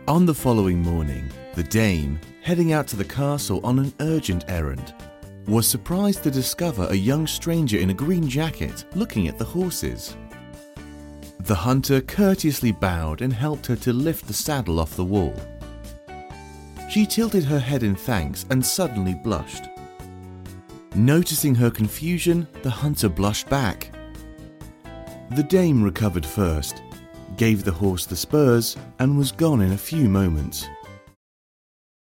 On the following morning, the dame, heading out to the castle on an urgent errand, was surprised to discover a young stranger in a green jacket looking at the horses. The hunter courteously bowed and helped her to lift the saddle off the wall. She tilted her head in thanks and suddenly blushed. Noticing her confusion, the hunter blushed back. The dame recovered first, gave the horse the spurs, and was gone in a few moments.